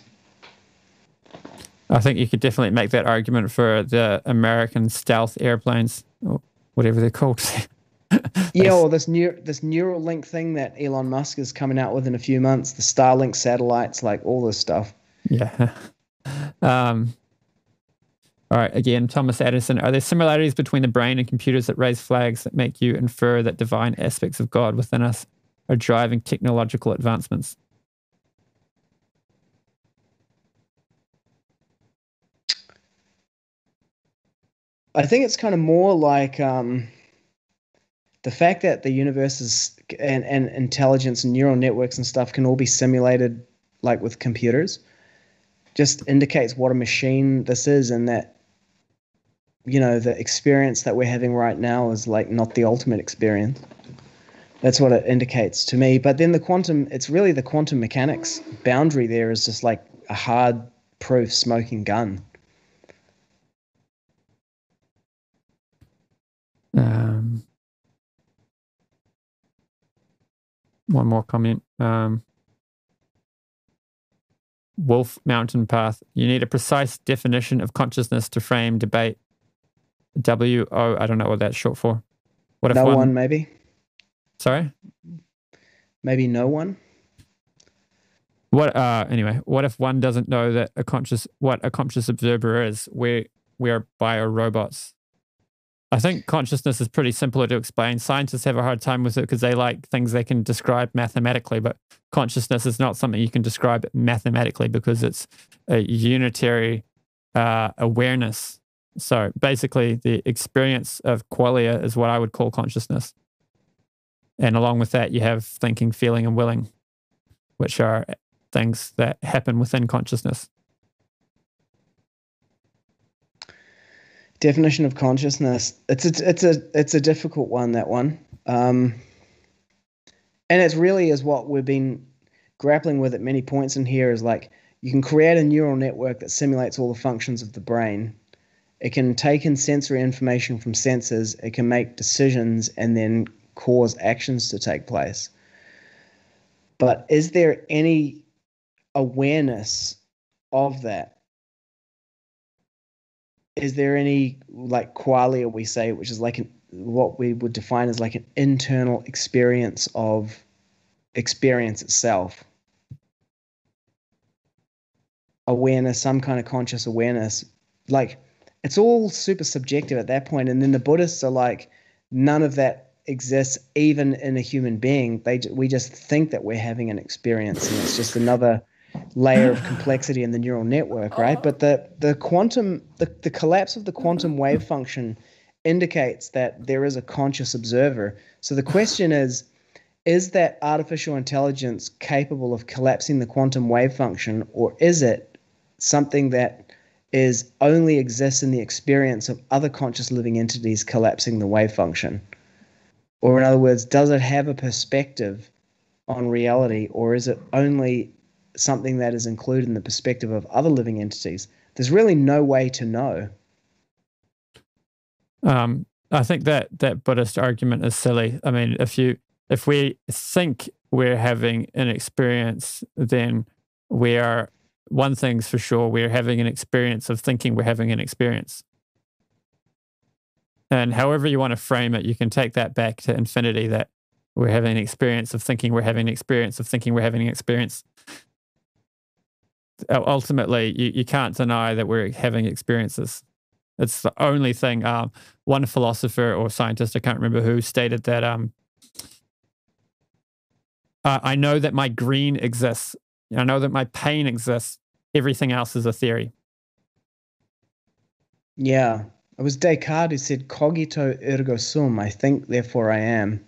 I think you could definitely make that argument for the American stealth airplanes, or whatever they're called. Yeah, or this Neuralink thing that Elon Musk is coming out with in a few months, the Starlink satellites, like all this stuff. Yeah. All right, again, Thomas Addison. Are there similarities between the brain and computers that raise flags that make you infer that divine aspects of God within us are driving technological advancements? I think it's kind of more like the fact that the universe is and intelligence and neural networks and stuff can all be simulated like with computers just indicates what a machine this is, and that the experience that we're having right now is like not the ultimate experience. That's what it indicates to me. But then it's really the quantum mechanics boundary there is just like a hard proof smoking gun. One more comment. Wolf Mountain Path. You need a precise definition of consciousness to frame debate. W-O, I don't know what that's short for. What if no one maybe? Sorry? Maybe no one? Anyway, what if one doesn't know that what a conscious observer is? We are bio-robots. I think consciousness is pretty simple to explain. Scientists have a hard time with it because they like things they can describe mathematically, but consciousness is not something you can describe mathematically because it's a unitary awareness. So basically, the experience of qualia is what I would call consciousness. And along with that, you have thinking, feeling, and willing, which are things that happen within consciousness. Definition of consciousness. It's a difficult one, that one. And it's really is what we've been grappling with at many points in here is like you can create a neural network that simulates all the functions of the brain. It can take in sensory information from sensors. It can make decisions and then cause actions to take place. But is there any awareness of that? Is there any like qualia, we say, which is like what we would define as like an internal experience of experience itself? Awareness, some kind of conscious awareness. Like it's all super subjective at that point. And then the Buddhists are like, none of that exists even in a human being. We just think that we're having an experience, and it's just another layer of complexity in the neural network, right? But the collapse of the quantum wave function indicates that there is a conscious observer. So the question is that artificial intelligence capable of collapsing the quantum wave function, or is it something that is only exists in the experience of other conscious living entities collapsing the wave function? Or in other words, does it have a perspective on reality, or is it only something that is included in the perspective of other living entities? There's really no way to know. I think that Buddhist argument is silly. I mean, if we think we're having an experience, then one thing's for sure, we're having an experience of thinking we're having an experience. And however you want to frame it, you can take that back to infinity, that we're having an experience of thinking we're having an experience of thinking we're having an experience. Ultimately, you can't deny that we're having experiences. It's the only thing. One philosopher or scientist, I can't remember who, stated that I know that my green exists. I know that my pain exists. Everything else is a theory. Yeah. It was Descartes who said, cogito ergo sum, I think, therefore I am.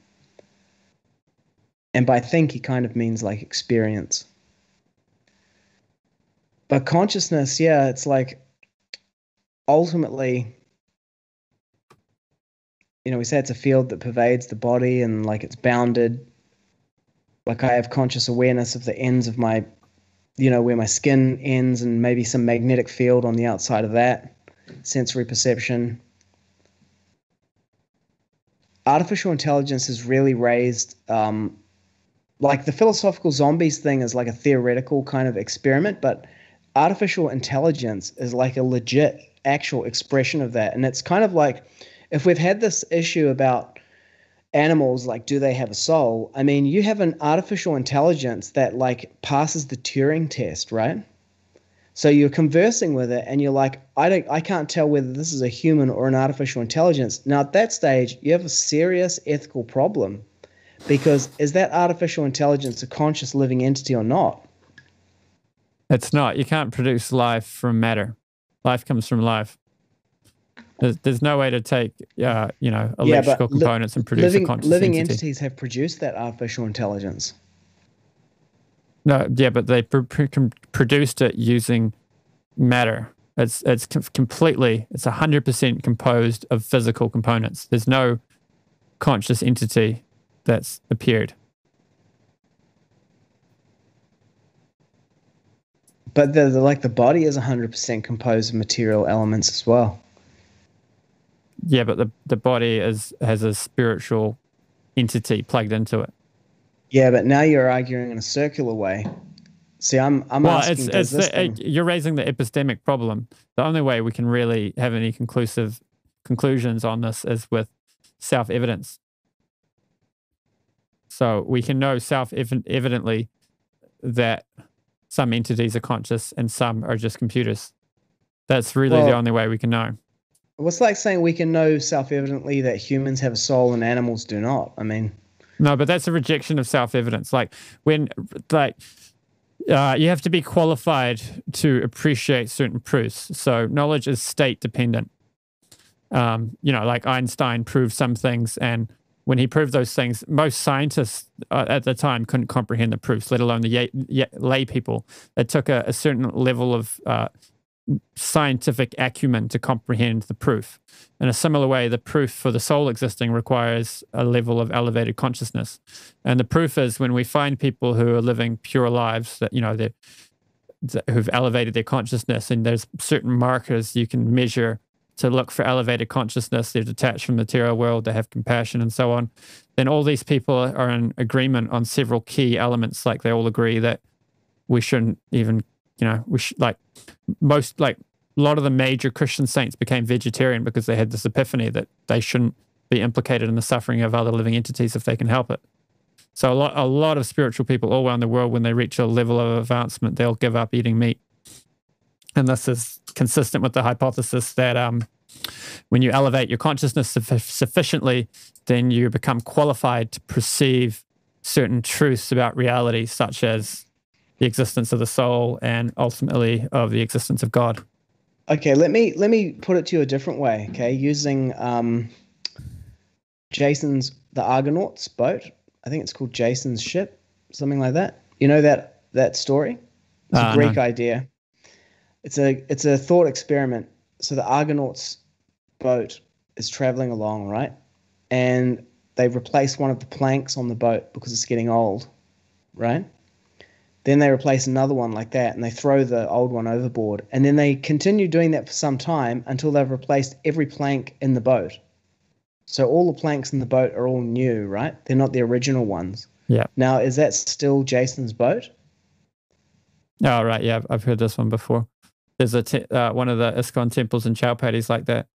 And by think, he kind of means like experience. But consciousness, yeah, it's like ultimately, we say it's a field that pervades the body and like it's bounded. Like I have conscious awareness of the ends of my, where my skin ends and maybe some magnetic field on the outside of that, sensory perception. Artificial intelligence has really raised, like the philosophical zombies thing is like a theoretical kind of experiment, but artificial intelligence is like a legit actual expression of that. And it's kind of like, if we've had this issue about animals, like, do they have a soul? I mean, you have an artificial intelligence that like passes the Turing test, right? So you're conversing with it and you're like, I can't tell whether this is a human or an artificial intelligence. Now at that stage, you have a serious ethical problem, because is that artificial intelligence a conscious living entity or not? It's not. You can't produce life from matter. Life comes from life. There's no way to take, electrical components and produce a conscious living entity. Entities have produced that artificial intelligence. No, yeah, but they produced it using matter. It's completely, it's 100% composed of physical components. There's no conscious entity that's appeared. But the body is 100% composed of material elements as well. Yeah, but the body has a spiritual entity plugged into it. Yeah, but now you're arguing in a circular way. See, I'm asking, you're raising the epistemic problem. The only way we can really have any conclusive conclusions on this is with self-evidence. So we can know self-evidently that some entities are conscious and some are just computers. That's really the only way we can know. What's like saying we can know self-evidently that humans have a soul and animals do not? I mean, no, but that's a rejection of self-evidence. Like when, you have to be qualified to appreciate certain proofs. So knowledge is state dependent. Like Einstein proved some things, and when he proved those things, most scientists at the time couldn't comprehend the proofs, let alone the lay people. It took a certain level of scientific acumen to comprehend the proof. In a similar way, the proof for the soul existing requires a level of elevated consciousness. And the proof is when we find people who are living pure lives, that who've elevated their consciousness, and there's certain markers you can measure to look for elevated consciousness. They're detached from the material world, they have compassion and so on. Then all these people are in agreement on several key elements. Like they all agree that we shouldn't even, we should a lot of the major Christian saints became vegetarian because they had this epiphany that they shouldn't be implicated in the suffering of other living entities if they can help it. So a lot of spiritual people all around the world, when they reach a level of advancement, they'll give up eating meat. And this is consistent with the hypothesis that when you elevate your consciousness sufficiently, then you become qualified to perceive certain truths about reality, such as the existence of the soul and ultimately of the existence of God. Okay, let me put it to you a different way. Okay, using the Argonauts boat. I think it's called Jason's ship, something like that. You know that story? It's a Greek idea. It's a thought experiment. So the Argonauts boat is traveling along, right? And they replace one of the planks on the boat because it's getting old, right? Then they replace another one like that and they throw the old one overboard. And then they continue doing that for some time until they've replaced every plank in the boat. So all the planks in the boat are all new, right? They're not the original ones. Yeah. Now, is that still Jason's boat? Oh, right. Yeah, I've heard this one before. There's one of the ISKCON temples in Chowpatty's like that.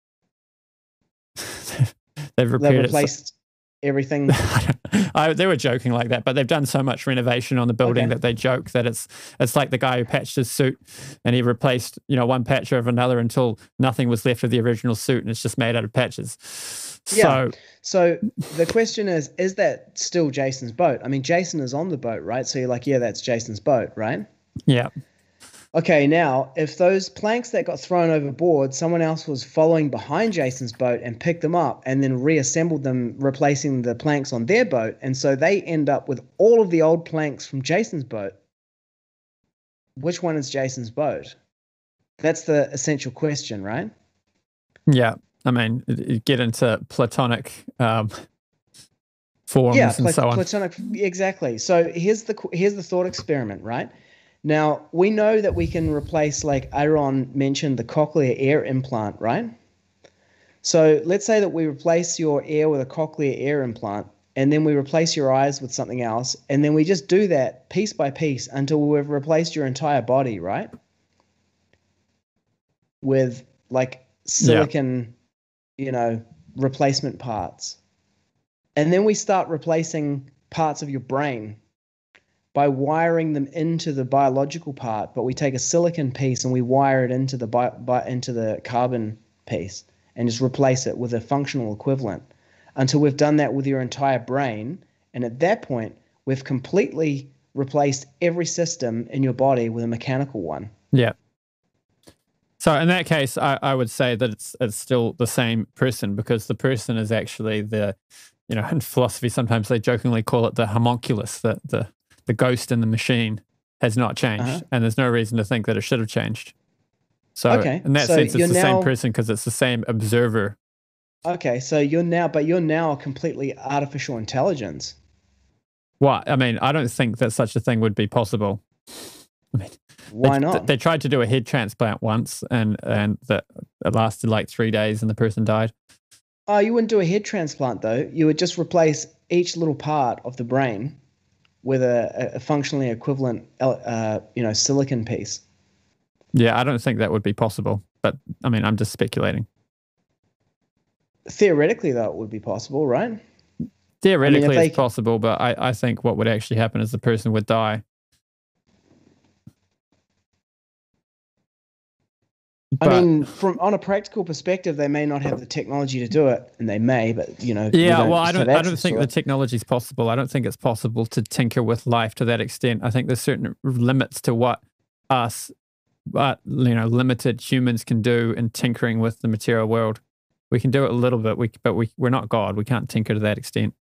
They've replaced everything. They were joking like that, but they've done so much renovation on the building that they joke that it's like the guy who patched his suit and he replaced one patch over another until nothing was left of the original suit and it's just made out of patches. Yeah. So the question is that still Jason's boat? I mean, Jason is on the boat, right? So you're like, yeah, that's Jason's boat, right? Yeah. Okay, now, if those planks that got thrown overboard, someone else was following behind Jason's boat and picked them up and then reassembled them, replacing the planks on their boat, and so they end up with all of the old planks from Jason's boat, which one is Jason's boat? That's the essential question, right? Yeah. I mean, you get into Platonic forms and so on. Platonic, exactly. So here's the thought experiment, right? Now, we know that we can replace, like Aaron mentioned, the cochlear ear implant, right? So let's say that we replace your ear with a cochlear ear implant, and then we replace your eyes with something else, and then we just do that piece by piece until we've replaced your entire body, right? With like silicon, replacement parts. And then we start replacing parts of your brain by wiring them into the biological part, but we take a silicon piece and we wire it into the carbon piece and just replace it with a functional equivalent until we've done that with your entire brain. And at that point, we've completely replaced every system in your body with a mechanical one. Yeah. So in that case, I would say that it's still the same person, because the person is actually in philosophy, sometimes they jokingly call it the homunculus, the ghost in the machine has not changed, and there's no reason to think that it should have changed. So in that sense, it's the same person because it's the same observer. Okay, so you're now a completely artificial intelligence. What? I mean, I don't think that such a thing would be possible. I mean, why not? They tried to do a head transplant once, and that it lasted like 3 days, and the person died. Oh, you wouldn't do a head transplant though. You would just replace each little part of the brain with a functionally equivalent, silicon piece. Yeah, I don't think that would be possible. But I mean, I'm just speculating. Theoretically, though, it would be possible, right? Theoretically, it's possible, but I think what would actually happen is the person would die. I mean, on a practical perspective, they may not have the technology to do it, and they may, but Yeah, well, I don't think the technology is possible. I don't think it's possible to tinker with life to that extent. I think there's certain limits to what limited humans can do in tinkering with the material world. We can do it a little bit, but we're not God. We can't tinker to that extent.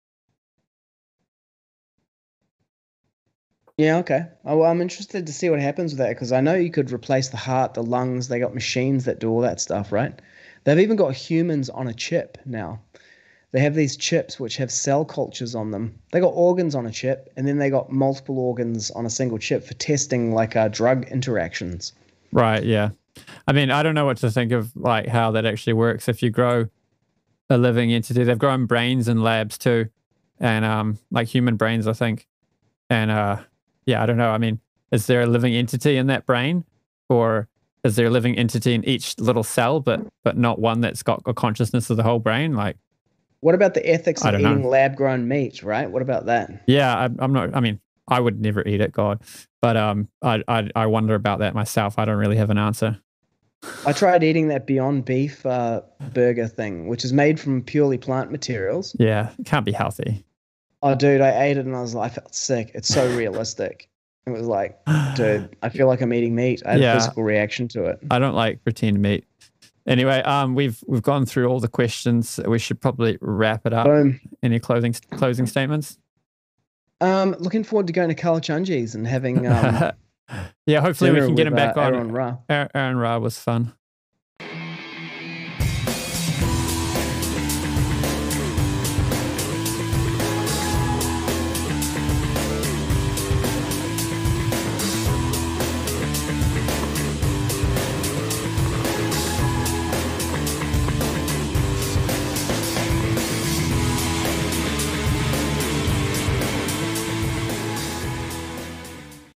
Yeah, okay. Oh, well, I'm interested to see what happens with that, because I know you could replace the heart, the lungs. They got machines that do all that stuff, right? They've even got humans on a chip now. They have these chips which have cell cultures on them. They got organs on a chip, and then they got multiple organs on a single chip for testing like drug interactions. Right, yeah. I mean, I don't know what to think of like how that actually works. If you grow a living entity, they've grown brains in labs too, and like human brains, I think. And yeah, I don't know. I mean, is there a living entity in that brain, or is there a living entity in each little cell, but not one that's got a consciousness of the whole brain? Like, what about the ethics of eating lab-grown meat? Right? What about that? Yeah, I'm not. I mean, I would never eat it, God, but I wonder about that myself. I don't really have an answer. I tried eating that Beyond Beef burger thing, which is made from purely plant materials. Yeah, it can't be healthy. Oh, dude, I ate it and I felt sick. It's so realistic. It was like, dude, I feel like I'm eating meat. I had a physical reaction to it. I don't like pretend meat. Anyway, we've gone through all the questions. We should probably wrap it up. Boom. Any closing statements? Looking forward to going to Kalachandji's and having Yeah, hopefully we dinner can get with, him back on. Aaron Ra. Aaron Ra was fun.